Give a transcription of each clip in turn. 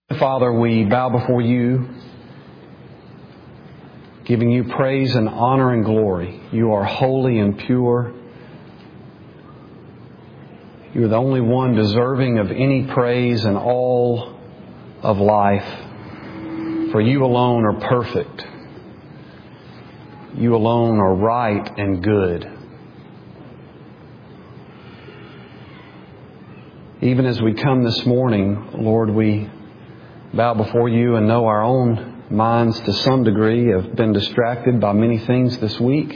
Father, we bow before you, giving you praise and honor and glory. You are holy and pure. You are the only one deserving of any praise in all of life. For you alone are perfect. You alone are right and good. Even as we come this morning, Lord, we bow before you and know our own minds to some degree have been distracted by many things this week.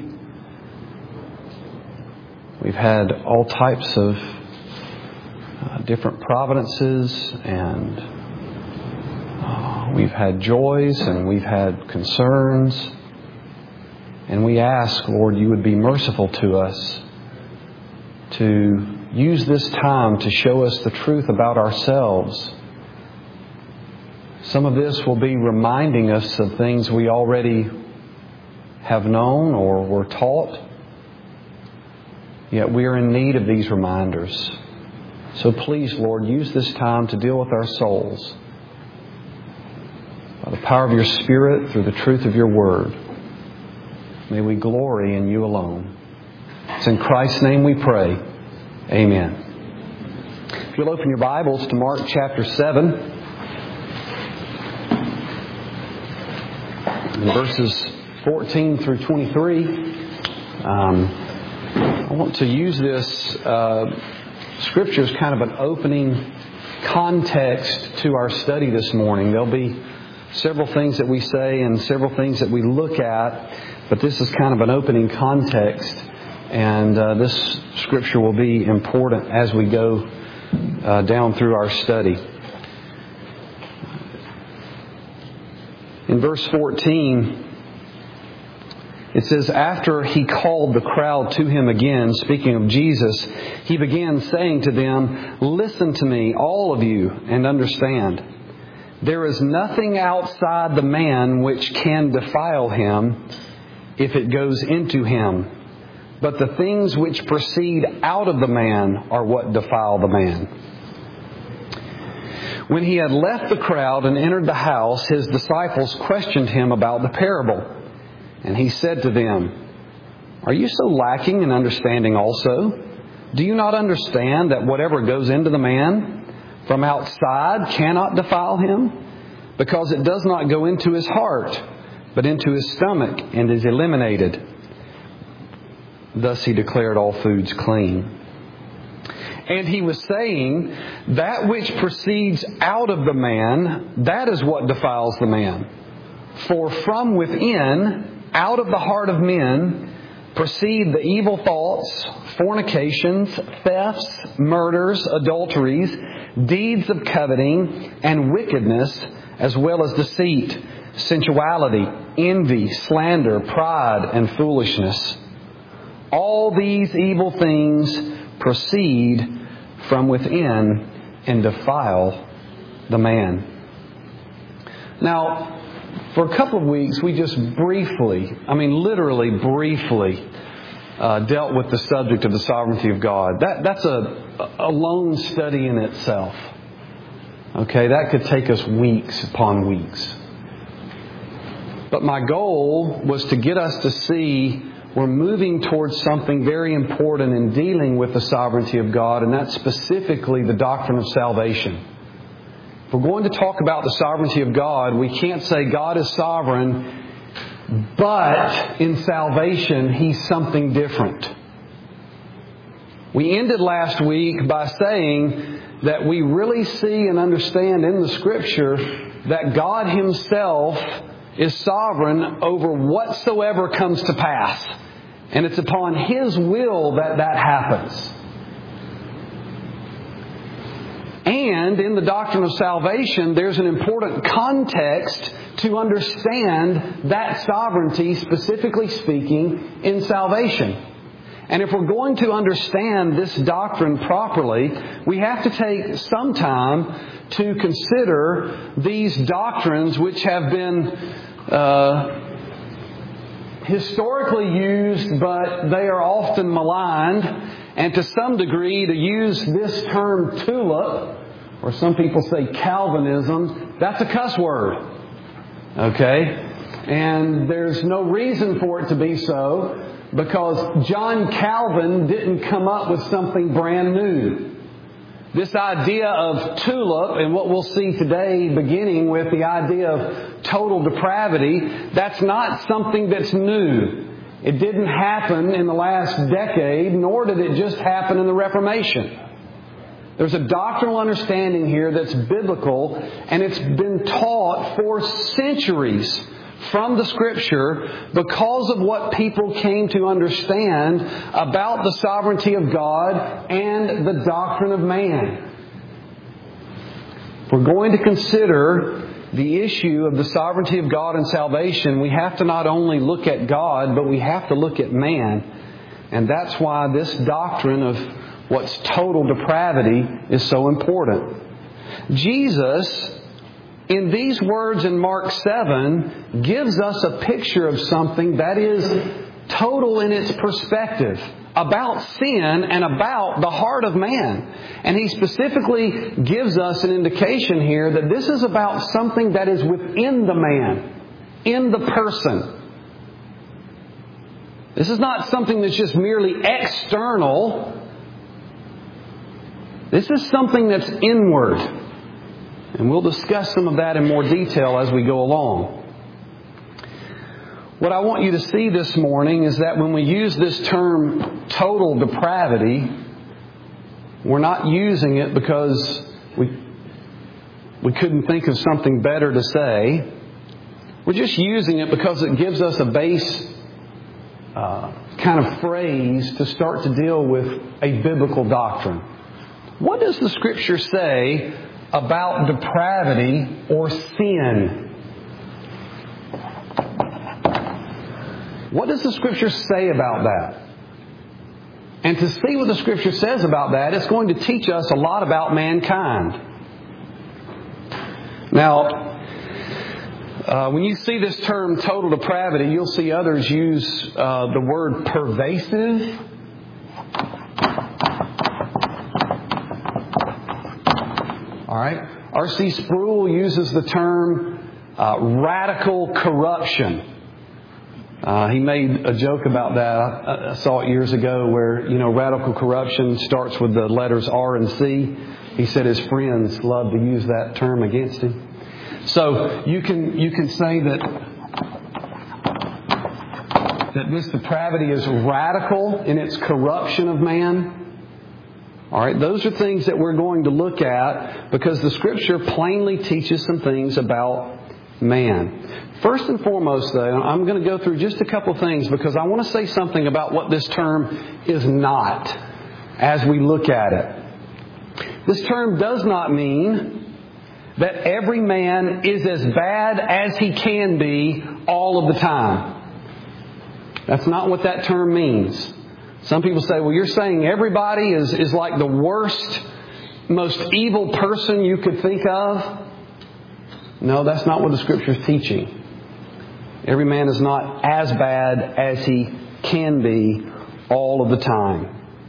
We've had all types of different providences, and we've had joys and we've had concerns. And we ask, Lord, you would be merciful to us to use this time to show us the truth about ourselves. Some of this will be reminding us of things we already have known or were taught. Yet we are in need of these reminders. So please, Lord, use this time to deal with our souls by the power of your Spirit through the truth of your Word. May we glory in you alone. It's in Christ's name we pray. Amen. If you'll open your Bibles to Mark chapter 7. In verses 14 through 23, I want to use this scripture as kind of an opening context to our study this morning. There'll be several things that we say and several things that we look at, but this is kind of an opening context, and this scripture will be important as we go down through our study. In verse 14, it says, after he called the crowd to him again, speaking of Jesus, he began saying to them, listen to me, all of you, and understand. There is nothing outside the man which can defile him if it goes into him. But the things which proceed out of the man are what defile the man. When he had left the crowd and entered the house, his disciples questioned him about the parable. And he said to them, are you so lacking in understanding also? Do you not understand that whatever goes into the man from outside cannot defile him? Because it does not go into his heart, but into his stomach and is eliminated. Thus he declared all foods clean. And he was saying, that which proceeds out of the man, that is what defiles the man. For from within, out of the heart of men, proceed the evil thoughts, fornications, thefts, murders, adulteries, deeds of coveting, and wickedness, as well as deceit, sensuality, envy, slander, pride, and foolishness. All these evil things proceed from within and defile the man. Now, for a couple of weeks, we just literally briefly dealt with the subject of the sovereignty of God. That's a lone study in itself. Okay, that could take us weeks upon weeks. But my goal was to get us to see we're moving towards something very important in dealing with the sovereignty of God, and that's specifically the doctrine of salvation. If we're going to talk about the sovereignty of God, we can't say God is sovereign, but in salvation, He's something different. We ended last week by saying that we really see and understand in the Scripture that God Himself is sovereign over whatsoever comes to pass. And it's upon His will that happens. And in the doctrine of salvation, there's an important context to understand that sovereignty, specifically speaking, in salvation. And if we're going to understand this doctrine properly, we have to take some time to consider these doctrines which have been historically used, but they are often maligned. And to some degree, to use this term tulip, or some people say Calvinism, that's a cuss word. Okay? And there's no reason for it to be so, because John Calvin didn't come up with something brand new. This idea of tulip, and what we'll see today, beginning with the idea of total depravity, that's not something that's new. It didn't happen in the last decade, nor did it just happen in the Reformation. There's a doctrinal understanding here that's biblical, and it's been taught for centuries from the Scripture because of what people came to understand about the sovereignty of God and the doctrine of man. If we're going to consider the issue of the sovereignty of God and salvation, we have to not only look at God, but we have to look at man. And that's why this doctrine of what's total depravity is so important. Jesus, in these words in Mark 7, gives us a picture of something that is total in its perspective about sin and about the heart of man. And He specifically gives us an indication here that this is about something that is within the man, in the person. This is not something that's just merely external. This is something that's inward. And we'll discuss some of that in more detail as we go along. What I want you to see this morning is that when we use this term total depravity, we're not using it because we couldn't think of something better to say. We're just using it because it gives us a base kind of phrase to start to deal with a biblical doctrine. What does the Scripture say about depravity or sin? What does the Scripture say about that? And to see what the Scripture says about that, it's going to teach us a lot about mankind. Now, when you see this term total depravity, you'll see others use the word pervasive. All right. R.C. Sproul uses the term radical corruption. He made a joke about that. I saw it years ago where, radical corruption starts with the letters R and C. He said his friends love to use that term against him. So you can say that this depravity is radical in its corruption of man. All right, those are things that we're going to look at because the Scripture plainly teaches some things about man. First and foremost, though, I'm going to go through just a couple things because I want to say something about what this term is not as we look at it. This term does not mean that every man is as bad as he can be all of the time. That's not what that term means. Some people say, well, you're saying everybody is like the worst, most evil person you could think of? No, that's not what the Scripture is teaching. Every man is not as bad as he can be all of the time.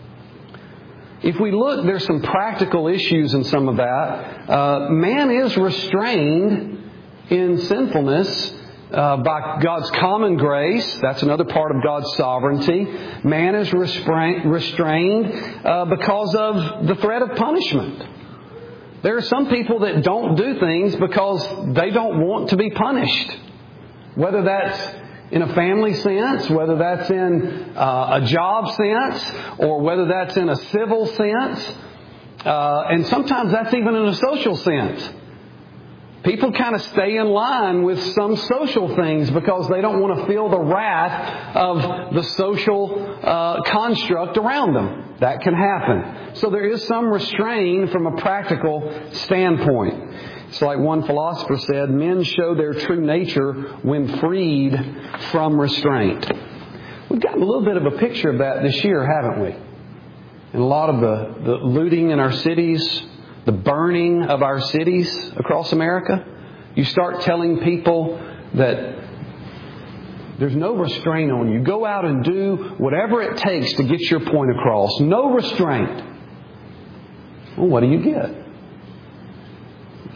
If we look, there's some practical issues in some of that. Man is restrained in sinfulness by God's common grace. That's another part of God's sovereignty. Man is restrained because of the threat of punishment. There are some people that don't do things because they don't want to be punished. Whether that's in a family sense, whether that's in a job sense, or whether that's in a civil sense. And sometimes that's even in a social sense. People kind of stay in line with some social things because they don't want to feel the wrath of the social construct around them. That can happen. So there is some restraint from a practical standpoint. It's like one philosopher said, men show their true nature when freed from restraint. We've gotten a little bit of a picture of that this year, haven't we? And a lot of the looting in our cities, the burning of our cities across America. You start telling people that there's no restraint on you. Go out and do whatever it takes to get your point across. No restraint. Well, what do you get?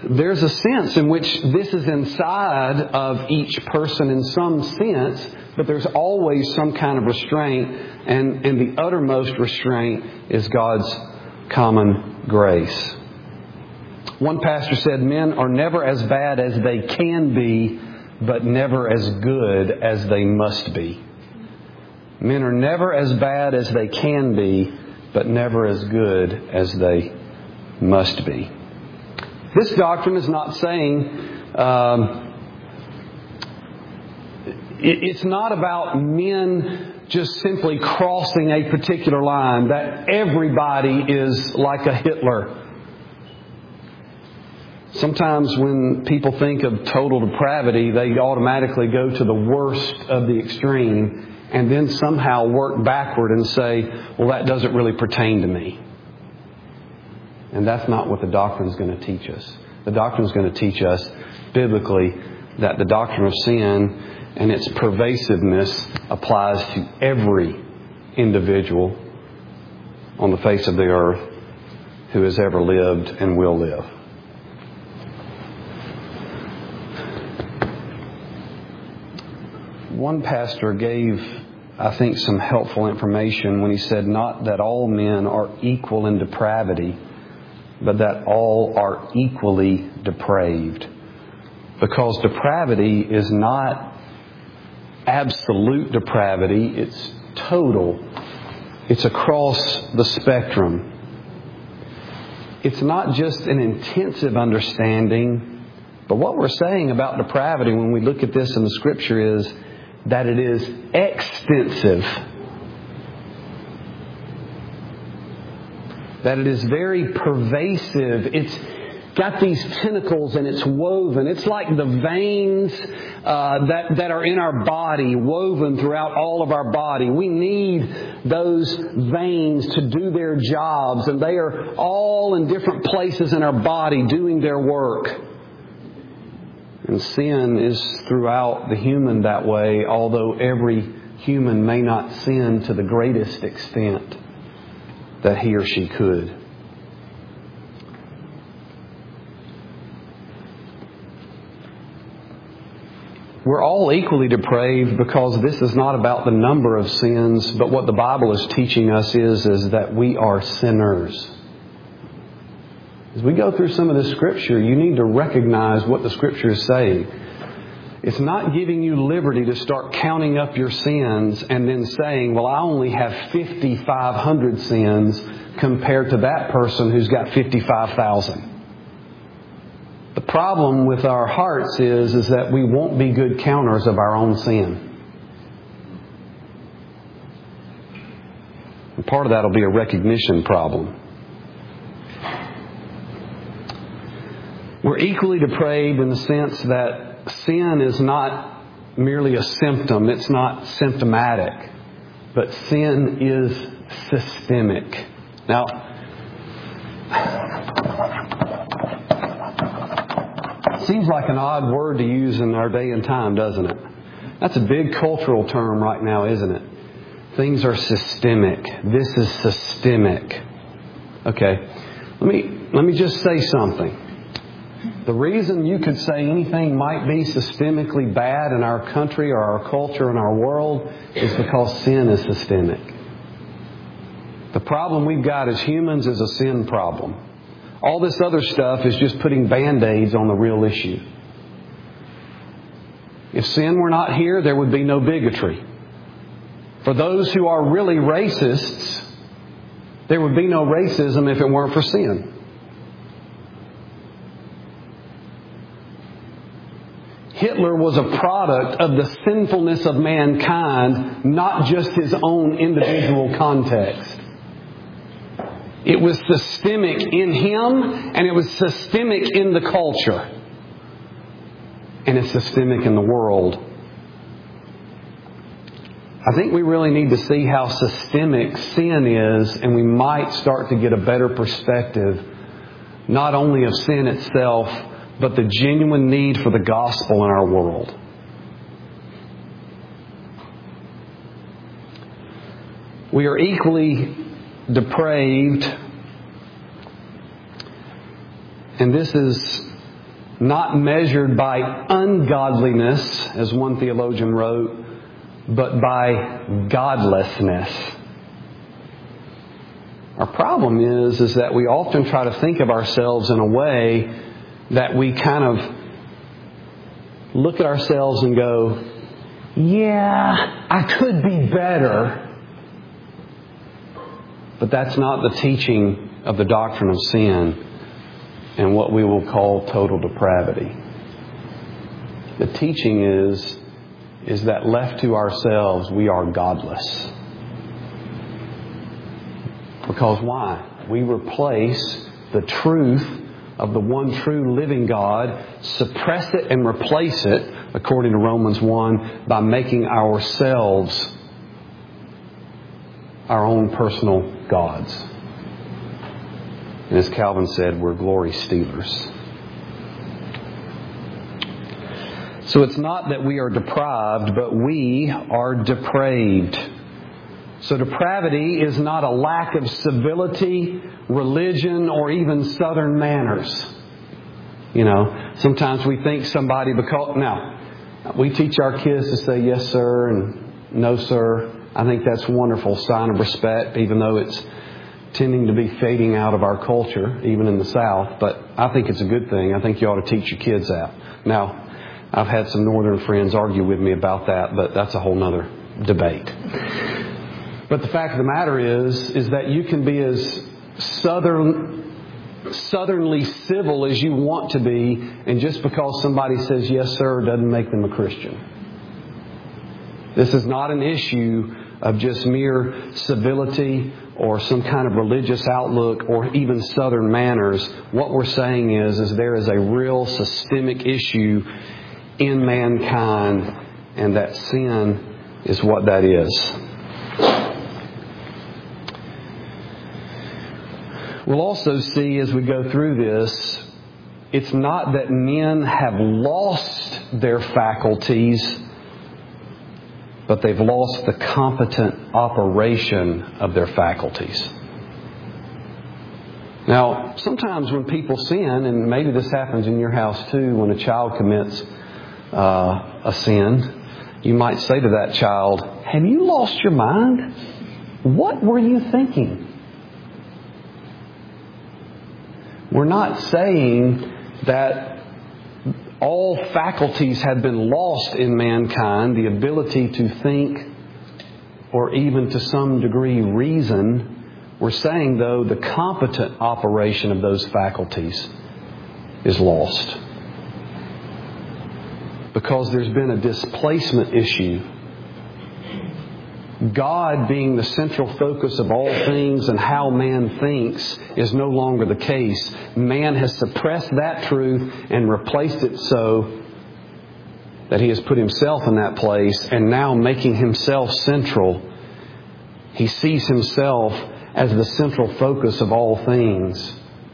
there's a sense in which this is inside of each person in some sense, but there's always some kind of restraint, and the uttermost restraint is God's common grace. One pastor said, men are never as bad as they can be, but never as good as they must be. Men are never as bad as they can be, but never as good as they must be. This doctrine is not saying, it's not about men just simply crossing a particular line, that everybody is like a Hitler. Sometimes when people think of total depravity, they automatically go to the worst of the extreme and then somehow work backward and say, well, that doesn't really pertain to me. And that's not what the doctrine is going to teach us. The doctrine is going to teach us biblically that the doctrine of sin and its pervasiveness applies to every individual on the face of the earth who has ever lived and will live. One pastor gave, I think, some helpful information when he said, not that all men are equal in depravity, but that all are equally depraved. Because depravity is not absolute depravity, it's total. It's across the spectrum. It's not just an intensive understanding, but what we're saying about depravity when we look at this in the Scripture is that it is extensive. That it is very pervasive. It's got these tentacles and it's woven. It's like the veins that are in our body, woven throughout all of our body. We need those veins to do their jobs, and they are all in different places in our body doing their work. And sin is throughout the human that way, although every human may not sin to the greatest extent that he or she could. We're all equally depraved because this is not about the number of sins, but what the Bible is teaching us is that we are sinners. As we go through some of this Scripture, you need to recognize what the Scripture is saying. It's not giving you liberty to start counting up your sins and then saying, well, I only have 5,500 sins compared to that person who's got 55,000. The problem with our hearts is that we won't be good counters of our own sin. And part of that will be a recognition problem. We're equally depraved in the sense that sin is not merely a symptom. It's not symptomatic. But sin is systemic. Now, it seems like an odd word to use in our day and time, doesn't it? That's a big cultural term right now, isn't it? Things are systemic. This is systemic. Okay. Let me just say something. The reason you could say anything might be systemically bad in our country or our culture and our world is because sin is systemic. The problem we've got as humans is a sin problem. All this other stuff is just putting Band-Aids on the real issue. If sin were not here, there would be no bigotry. For those who are really racists, there would be no racism if it weren't for sin. Hitler was a product of the sinfulness of mankind, not just his own individual context. It was systemic in him, and it was systemic in the culture. And it's systemic in the world. I think we really need to see how systemic sin is, and we might start to get a better perspective, not only of sin itself, but the genuine need for the gospel in our world. We are equally depraved, and this is not measured by ungodliness, as one theologian wrote, but by godlessness. Our problem is that we often try to think of ourselves in a way that we kind of look at ourselves and go, yeah, I could be better. But that's not the teaching of the doctrine of sin and what we will call total depravity. The teaching is that left to ourselves, we are godless. Because why? We replace the truth of the one true living God, suppress it and replace it, according to Romans 1, by making ourselves our own personal gods. And as Calvin said, we're glory stealers. So it's not that we are deprived, but we are depraved. So depravity is not a lack of civility, religion, or even Southern manners. You know, sometimes we think somebody, now, we teach our kids to say yes, sir, and no, sir. I think that's a wonderful sign of respect, even though it's tending to be fading out of our culture, even in the South. But I think it's a good thing. I think you ought to teach your kids that. Now, I've had some Northern friends argue with me about that, but that's a whole other debate. But the fact of the matter is that you can be as southernly civil as you want to be, and just because somebody says yes, sir, doesn't make them a Christian. This is not an issue of just mere civility or some kind of religious outlook or even Southern manners. What we're saying is there is a real systemic issue in mankind, and that sin is what that is. We'll also see as we go through this, it's not that men have lost their faculties, but they've lost the competent operation of their faculties. Now, sometimes when people sin, and maybe this happens in your house too, when a child commits a sin, you might say to that child, "Have you lost your mind? What were you thinking?" We're not saying that all faculties have been lost in mankind, the ability to think or even to some degree reason. We're saying, though, the competent operation of those faculties is lost. Because there's been a displacement issue. God being the central focus of all things and how man thinks is no longer the case. Man has suppressed that truth and replaced it so that he has put himself in that place, and now making himself central, he sees himself as the central focus of all things.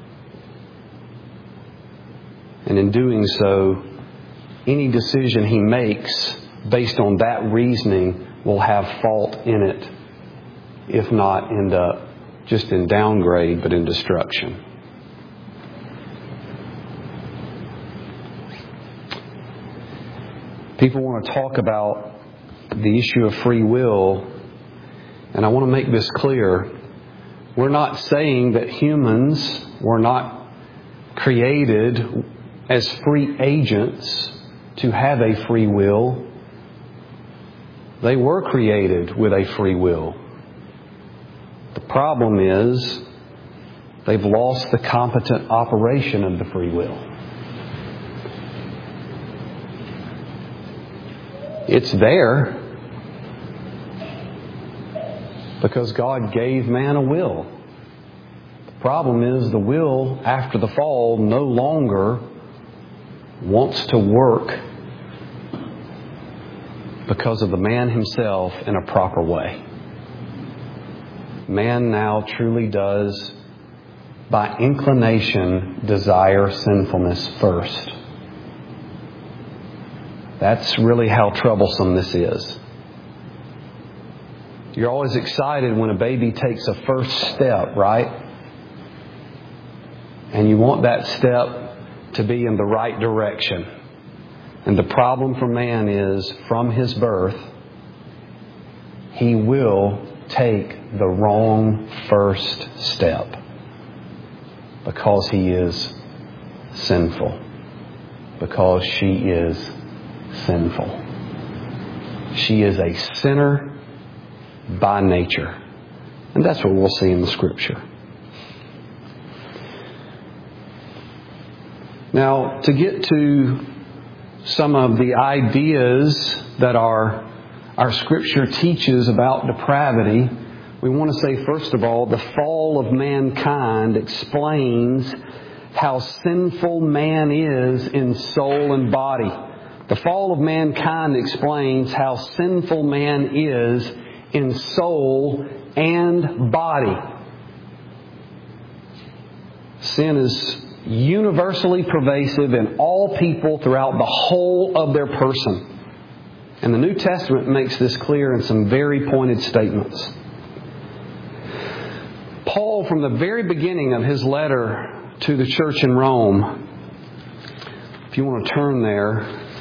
And in doing so, any decision he makes based on that reasoning will have fault in it, if not end up just in downgrade, but in destruction. People want to talk about the issue of free will, and I want to make this clear. We're not saying that humans were not created as free agents to have a free will. They were created with a free will. The problem is they've lost the competent operation of the free will. It's there because God gave man a will. The problem is the will after the fall no longer wants to work because of the man himself in a proper way. Man now truly does, by inclination, desire sinfulness first. That's really how troublesome this is. You're always excited when a baby takes a first step, right? And you want that step to be in the right direction. And the problem for man is, from his birth, he will take the wrong first step because he is sinful. Because she is sinful. She is a sinner by nature. And that's what we'll see in the Scripture. Now, to get to some of the ideas that our Scripture teaches about depravity, we want to say, first of all, the fall of mankind explains how sinful man is in soul and body. The fall of mankind explains how sinful man is in soul and body. Sin is universally pervasive in all people throughout the whole of their person. And the New Testament makes this clear in some very pointed statements. Paul, from the very beginning of his letter to the church in Rome, if you want to turn there,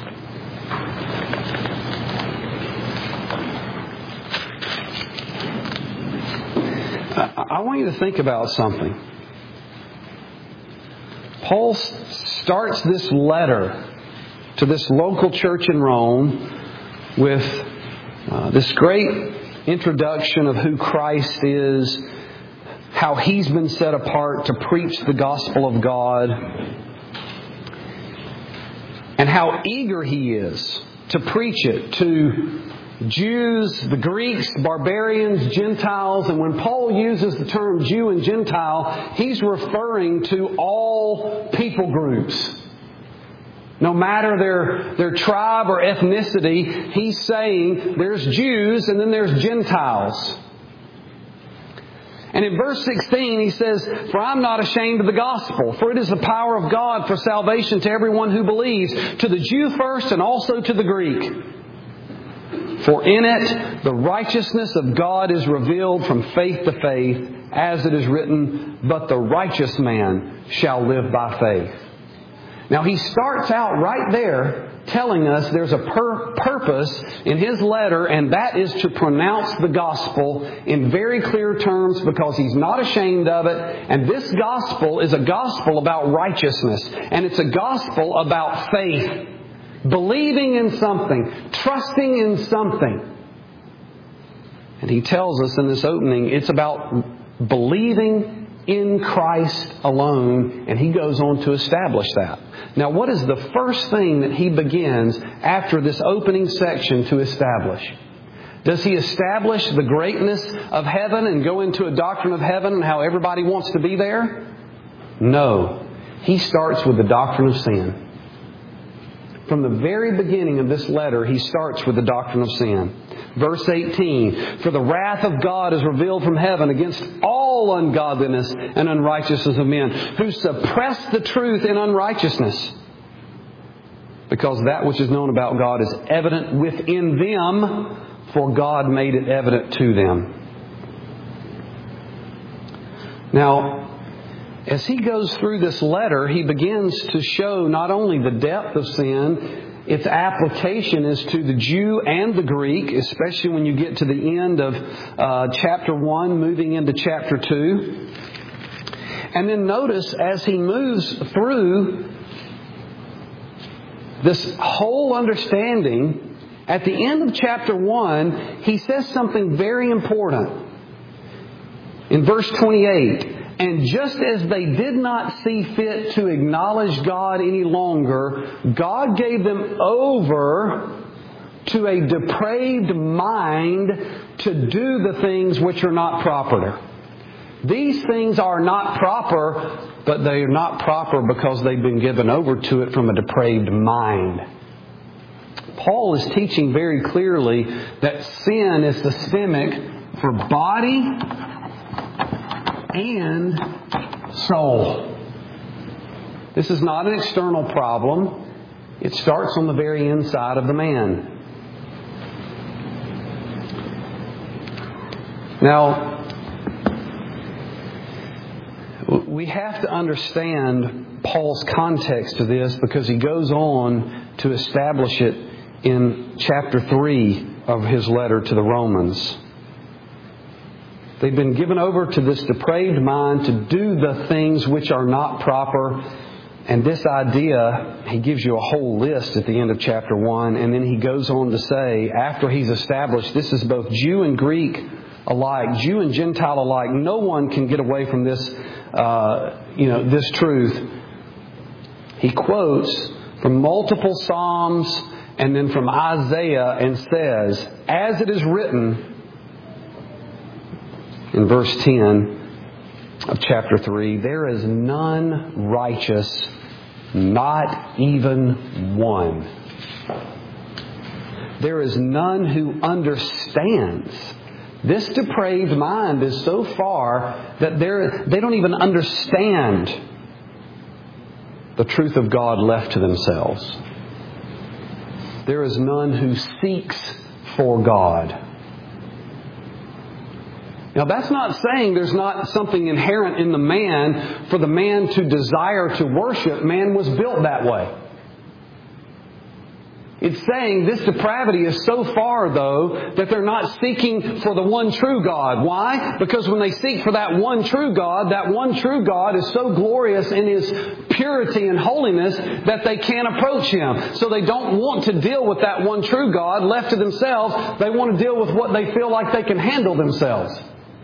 I want you to think about something. Paul starts this letter to this local church in Rome with this great introduction of who Christ is, how He's been set apart to preach the gospel of God, and how eager He is to preach it to Jews, the Greeks, barbarians, Gentiles. And when Paul uses the term Jew and Gentile, he's referring to all people groups. No matter their tribe or ethnicity, he's saying there's Jews and then there's Gentiles. And in verse 16 he says, "For I'm not ashamed of the gospel, for it is the power of God for salvation to everyone who believes, to the Jew first and also to the Greek. For in it the righteousness of God is revealed from faith to faith, as it is written, but the righteous man shall live by faith." Now he starts out right there telling us there's a purpose in his letter, and that is to pronounce the gospel in very clear terms because he's not ashamed of it. And this gospel is a gospel about righteousness, and it's a gospel about faith. Believing in something, trusting in something. And he tells us in this opening, it's about believing in Christ alone, and he goes on to establish that. Now, what is the first thing that he begins after this opening section to establish? Does he establish the greatness of heaven and go into a doctrine of heaven and how everybody wants to be there? No. He starts with the doctrine of sin. From the very beginning of this letter, he starts with the doctrine of sin. Verse 18, "For the wrath of God is revealed from heaven against all ungodliness and unrighteousness of men, who suppress the truth in unrighteousness. Because that which is known about God is evident within them, for God made it evident to them." Now, as he goes through this letter, he begins to show not only the depth of sin, its application is to the Jew and the Greek, especially when you get to the end of chapter 1, moving into chapter 2. And then notice as he moves through this whole understanding, at the end of chapter 1, he says something very important. In verse 28, "And just as they did not see fit to acknowledge God any longer, God gave them over to a depraved mind to do the things which are not proper." These things are not proper, but they are not proper because they've been given over to it from a depraved mind. Paul is teaching very clearly that sin is systemic for body and soul. This is not an external problem. It starts on the very inside of the man. Now, we have to understand Paul's context to this because he goes on to establish it in chapter 3 of his letter to the Romans. They've been given over to this depraved mind to do the things which are not proper. And this idea, he gives you a whole list at the end of chapter 1. And then he goes on to say, after he's established, this is both Jew and Greek alike, Jew and Gentile alike. No one can get away from this, this truth. He quotes from multiple Psalms and then from Isaiah and says, as it is written in verse 10 of chapter 3, there is none righteous, not even one. There is none who understands. This depraved mind is so far that they don't even understand the truth of God left to themselves. There is none who seeks for God. Now, that's not saying there's not something inherent in the man for the man to desire to worship. Man was built that way. It's saying this depravity is so far, though, that they're not seeking for the one true God. Why? Because when they seek for that one true God is so glorious in His purity and holiness that they can't approach Him. So they don't want to deal with that one true God left to themselves. They want to deal with what they feel like they can handle themselves.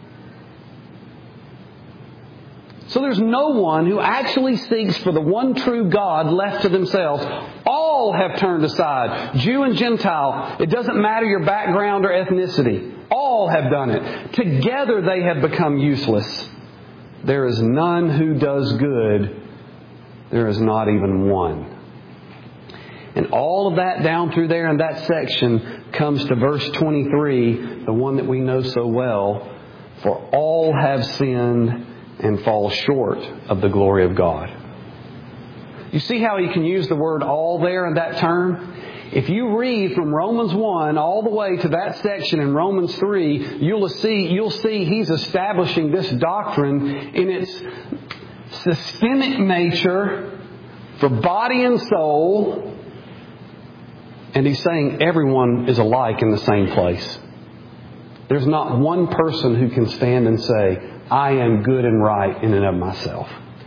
So there's no one who actually seeks for the one true God left to themselves. All have turned aside, Jew and Gentile. It doesn't matter your background or ethnicity. All have done it. Together they have become useless. There is none who does good. There is not even one. And all of that down through there in that section comes to verse 23, the one that we know so well. For all have sinned and fall short of the glory of God. You see how he can use the word all there in that term? If you read from Romans 1 all the way to that section in Romans 3, you'll see he's establishing this doctrine in its systemic nature for body and soul. And he's saying everyone is alike in the same place. There's not one person who can stand and say, I am good and right in and of myself.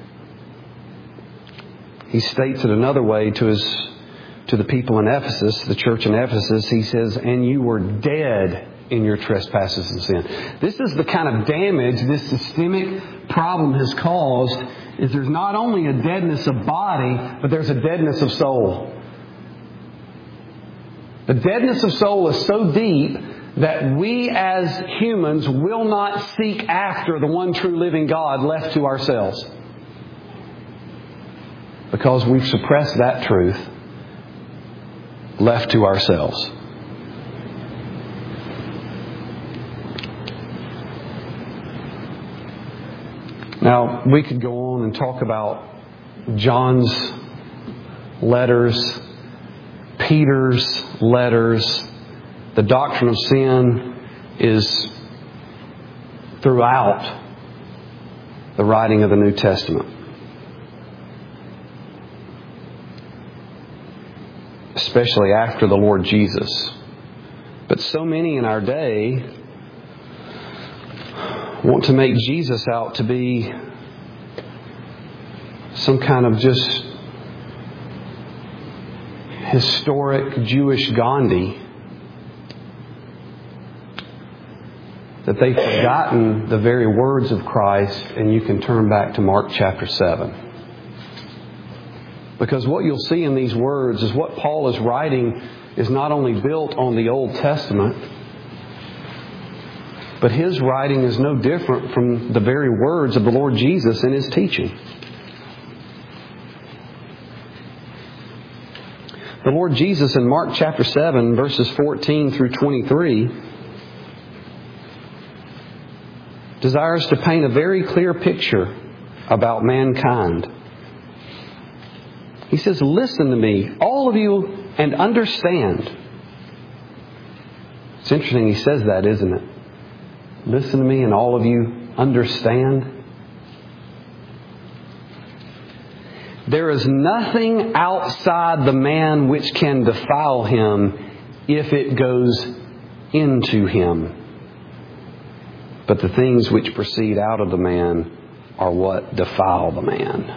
He states it another way to the people in Ephesus, the church in Ephesus. He says, and you were dead in your trespasses and sin. This is the kind of damage this systemic problem has caused, is there's not only a deadness of body, but there's a deadness of soul. The deadness of soul is so deep that we as humans will not seek after the one true living God left to ourselves. Because we've suppressed that truth left to ourselves. Now, we could go on and talk about John's letters, Peter's letters. The doctrine of sin is throughout the writing of the New Testament. Especially after the Lord Jesus. But so many in our day want to make Jesus out to be some kind of just historic Jewish Gandhi. That they've forgotten the very words of Christ, and you can turn back to Mark chapter 7. Because what you'll see in these words is what Paul is writing is not only built on the Old Testament, but his writing is no different from the very words of the Lord Jesus in His teaching. The Lord Jesus in Mark chapter 7, verses 14 through 23, desires to paint a very clear picture about mankind. He says, listen to me, all of you, and understand. It's interesting he says that, isn't it? Listen to me and all of you understand. There is nothing outside the man which can defile him if it goes into him. But the things which proceed out of the man are what defile the man.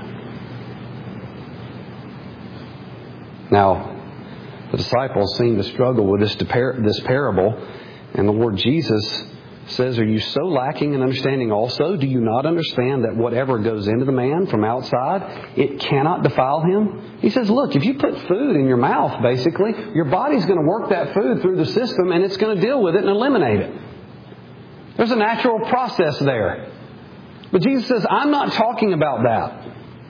Now, the disciples seem to struggle with this parable, and the Lord Jesus says, are you so lacking in understanding also? Do you not understand that whatever goes into the man from outside, it cannot defile him? He says, look, if you put food in your mouth, basically, your body's going to work that food through the system and it's going to deal with it and eliminate it. There's a natural process there. But Jesus says, I'm not talking about that.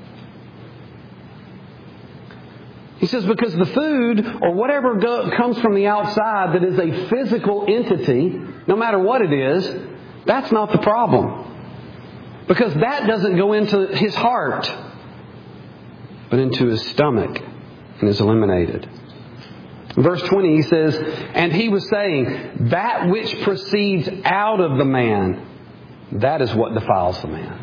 He says, because the food or whatever comes from the outside that is a physical entity, no matter what it is, that's not the problem. Because that doesn't go into his heart, but into his stomach and is eliminated. In verse 20 he says, and he was saying, that which proceeds out of the man, that is what defiles the man.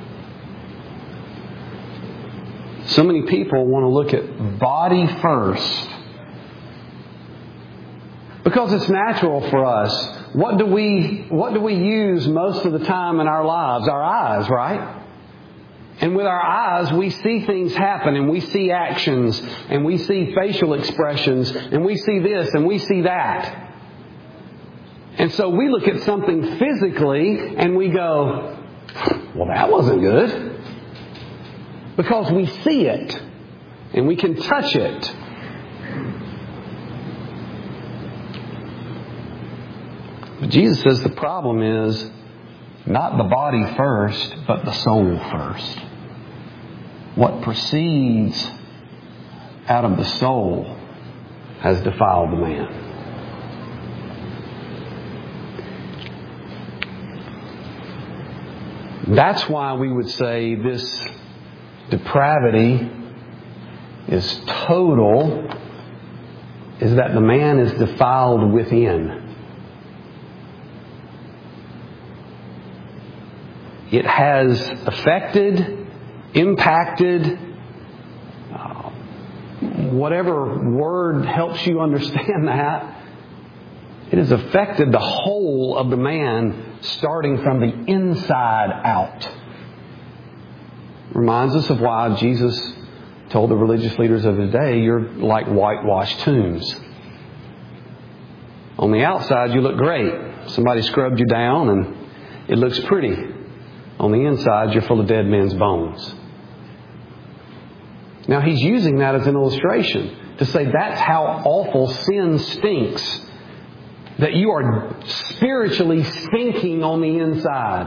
So many people want to look at body first. Because it's natural for us. What do we use most of the time in our lives? Our eyes, right? And with our eyes, we see things happen, and we see actions, and we see facial expressions, and we see this, and we see that. And so we look at something physically, and we go, well, that wasn't good. Because we see it, and we can touch it. But Jesus says the problem is not the body first, but the soul first. What proceeds out of the soul has defiled the man. That's why we would say this depravity is total, is that the man is defiled within. It has affected, impacted, whatever word helps you understand that, it has affected the whole of the man starting from the inside out. Reminds us of why Jesus told the religious leaders of his day, you're like whitewashed tombs. On the outside, you look great. Somebody scrubbed you down and it looks pretty. On the inside, you're full of dead men's bones. Now, he's using that as an illustration to say that's how awful sin stinks. That you are spiritually stinking on the inside.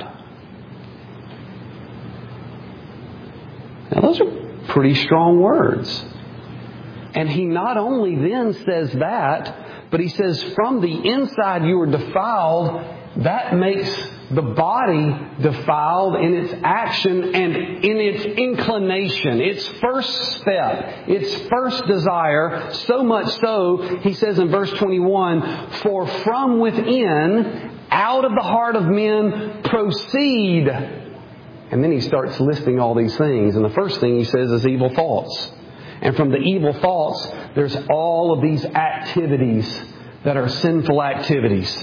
Now, those are pretty strong words. And he not only then says that, but he says from the inside you are defiled. That makes the body defiled in its action and in its inclination, its first step, its first desire. So much so, he says in verse 21, for from within, out of the heart of men proceed. And then he starts listing all these things. And the first thing he says is evil thoughts. And from the evil thoughts, there's all of these activities that are sinful activities.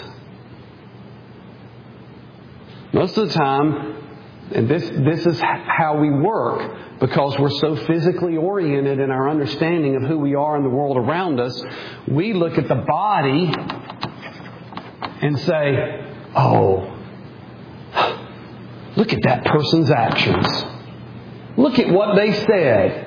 Most of the time, and this is how we work, because we're so physically oriented in our understanding of who we are in the world around us, we look at the body and say, oh, look at that person's actions. Look at what they said.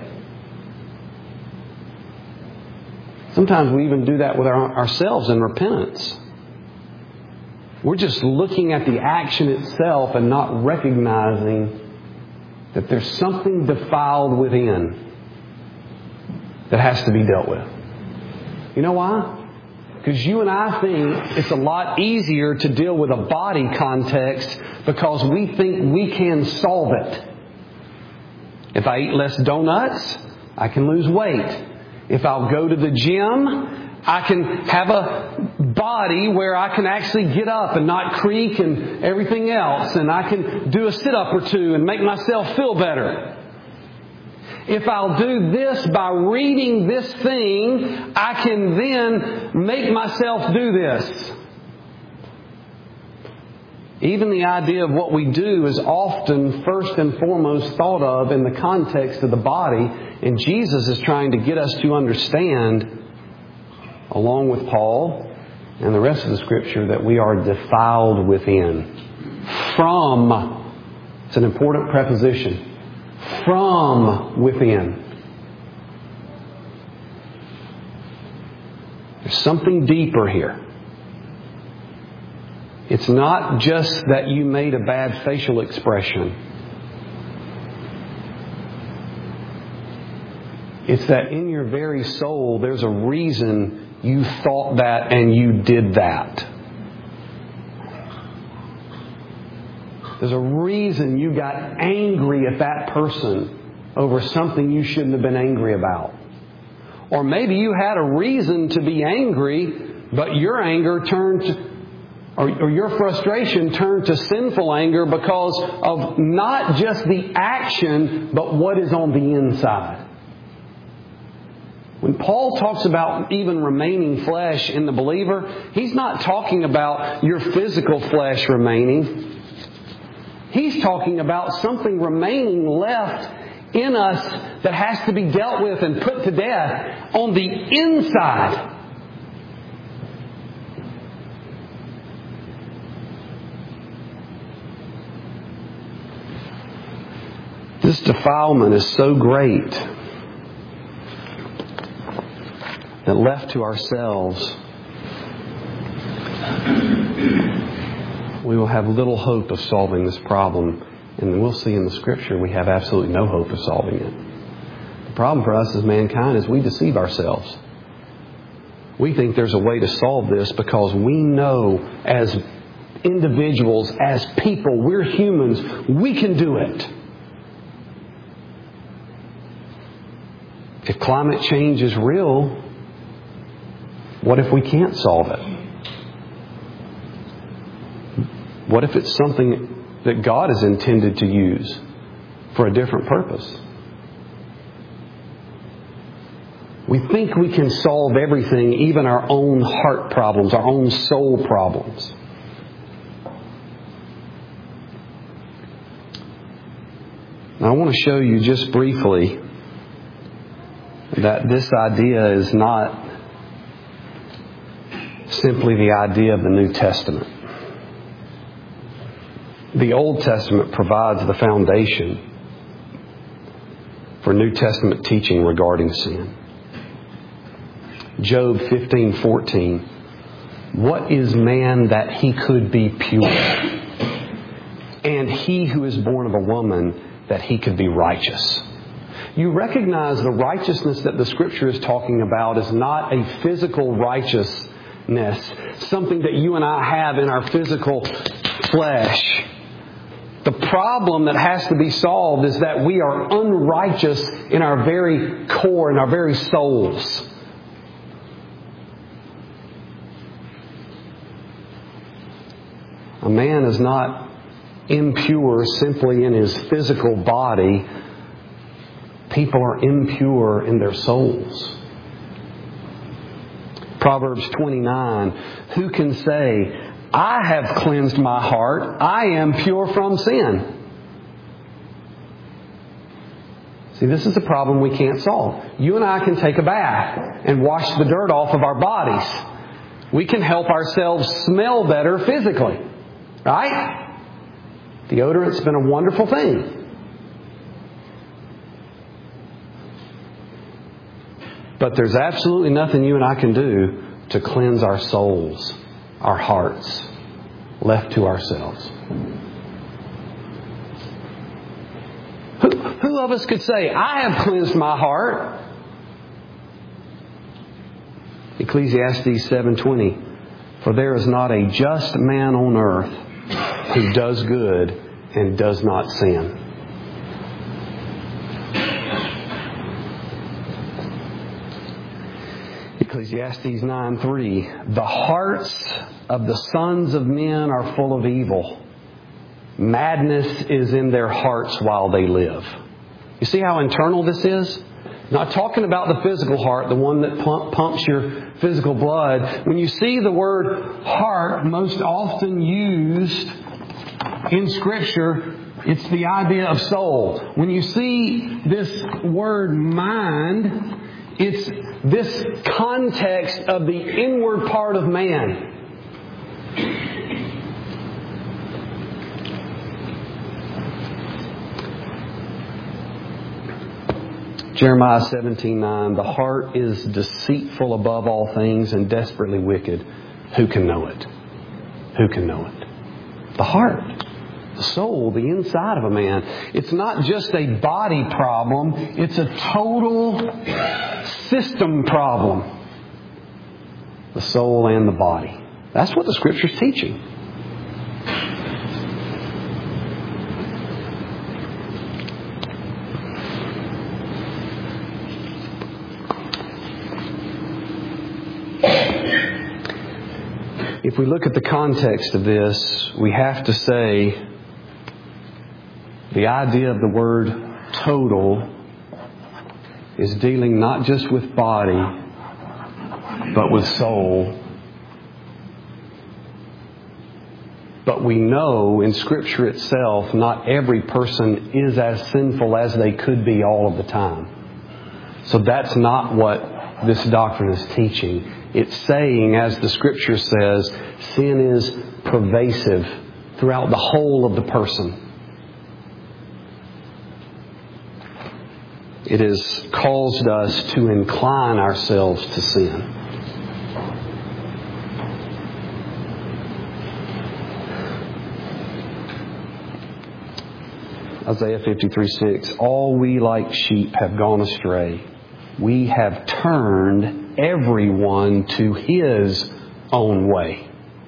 Sometimes we even do that with ourselves in repentance. We're just looking at the action itself and not recognizing that there's something defiled within that has to be dealt with. You know why? Because you and I think it's a lot easier to deal with a body context because we think we can solve it. If I eat less donuts, I can lose weight. If I'll go to the gym, I can have a body where I can actually get up and not creak and everything else. And I can do a sit-up or two and make myself feel better. If I'll do this by reading this thing, I can then make myself do this. Even the idea of what we do is often first and foremost thought of in the context of the body. And Jesus is trying to get us to understand, along with Paul and the rest of the Scripture, that we are defiled within. From, it's an important preposition, from within. There's something deeper here. It's not just that you made a bad facial expression. It's that in your very soul, there's a reason you thought that and you did that. There's a reason you got angry at that person over something you shouldn't have been angry about. Or maybe you had a reason to be angry, but your anger turned to, or your frustration turned to sinful anger because of not just the action, but what is on the inside. When Paul talks about even remaining flesh in the believer, he's not talking about your physical flesh remaining. He's talking about something remaining left in us that has to be dealt with and put to death on the inside. This defilement is so great that left to ourselves, we will have little hope of solving this problem. And we'll see in the Scripture we have absolutely no hope of solving it. The problem for us as mankind is we deceive ourselves. We think there's a way to solve this because we know as individuals, as people, we're humans, we can do it. If climate change is real, what if we can't solve it? What if it's something that God has intended to use for a different purpose? We think we can solve everything, even our own heart problems, our own soul problems. Now, I want to show you just briefly that this idea is not simply the idea of the New Testament. The Old Testament provides the foundation for New Testament teaching regarding sin. Job 15:14. What is man that he could be pure? And he who is born of a woman that he could be righteous. You recognize the righteousness that the Scripture is talking about is not a physical righteousness, something that you and I have in our physical flesh. The problem that has to be solved is that we are unrighteous in our very core, in our very souls. A man is not impure simply in his physical body. People are impure in their souls. Proverbs 29. Who can say, I have cleansed my heart. I am pure from sin. See, this is a problem we can't solve. You and I can take a bath and wash the dirt off of our bodies. We can help ourselves smell better physically. Right? Deodorant's been a wonderful thing. But there's absolutely nothing you and I can do to cleanse our souls, our hearts, left to ourselves. Who of us could say, I have cleansed my heart? Ecclesiastes 7:20. For there is not a just man on earth who does good and does not sin. Ecclesiastes 9:3. The hearts of the sons of men are full of evil. Madness is in their hearts while they live. You see how internal this is? Not talking about the physical heart, the one that pumps your physical blood. When you see the word heart most often used in Scripture, it's the idea of soul. When you see this word mind, it's this context of the inward part of man. Jeremiah 17:9, the heart is deceitful above all things and desperately wicked. Who can know it? Who can know it? The heart, the soul, the inside of a man. It's not just a body problem. It's a total system problem. The soul and the body. That's what the Scripture's teaching. If we look at the context of this, we have to say the idea of the word total is dealing not just with body, but with soul. But we know in Scripture itself, not every person is as sinful as they could be all of the time. So that's not what this doctrine is teaching. It's saying, as the Scripture says, sin is pervasive throughout the whole of the person. It has caused us to incline ourselves to sin. Isaiah 53:6, all we like sheep have gone astray. We have turned everyone to his own way.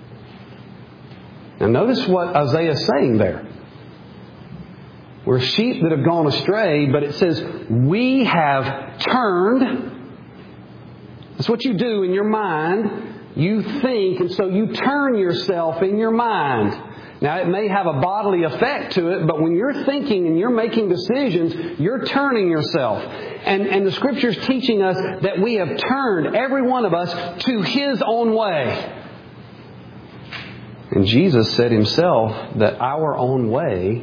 Now notice what Isaiah is saying there. We're sheep that have gone astray, but it says, we have turned. That's what you do in your mind. You think, and so you turn yourself in your mind. Now, it may have a bodily effect to it, but when you're thinking and you're making decisions, you're turning yourself. And the Scripture's teaching us that we have turned, every one of us, to his own way. And Jesus said himself that our own way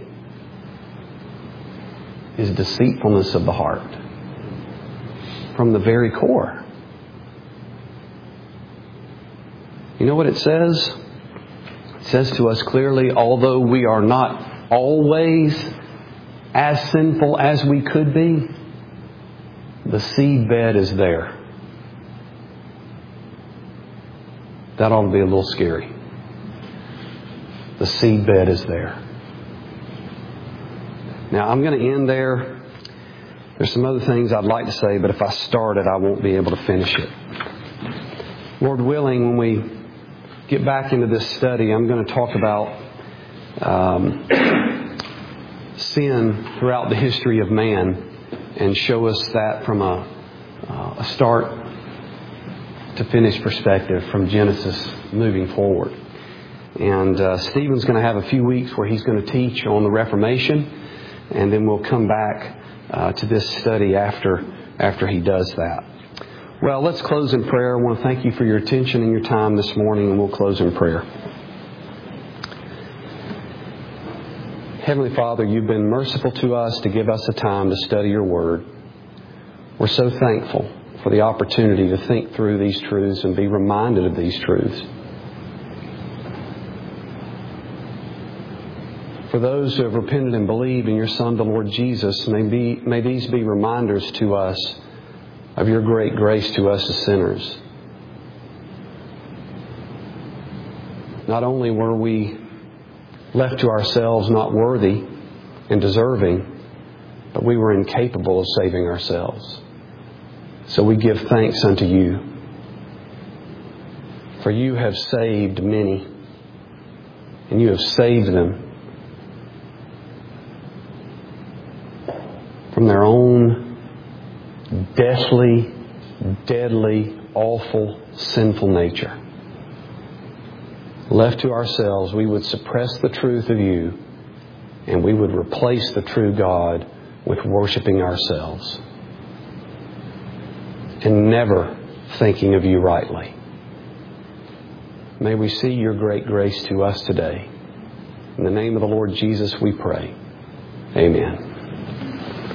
is deceitfulness of the heart. From the very core. You know what it says? It says to us clearly, although we are not always as sinful as we could be, the seedbed is there. That ought to be a little scary. The seedbed is there. Now, I'm going to end there. There's some other things I'd like to say, but if I start it, I won't be able to finish it. Lord willing, when we get back into this study, I'm going to talk about sin throughout the history of man and show us that from a start to finish perspective from Genesis moving forward. And Stephen's going to have a few weeks where he's going to teach on the Reformation, and then we'll come back to this study after he does that. Well, let's close in prayer. I want to thank you for your attention and your time this morning, and we'll close in prayer. Heavenly Father, you've been merciful to us to give us a time to study your Word. We're so thankful for the opportunity to think through these truths and be reminded of these truths. For those who have repented and believed in your Son, the Lord Jesus, may these be reminders to us of your great grace to us as sinners. Not only were we left to ourselves not worthy and deserving, but we were incapable of saving ourselves. So we give thanks unto you. For you have saved many, and you have saved them from their own deadly, awful, sinful nature. Left to ourselves, we would suppress the truth of you, and we would replace the true God with worshiping ourselves and never thinking of you rightly. May we see your great grace to us today. In the name of the Lord Jesus we pray. Amen.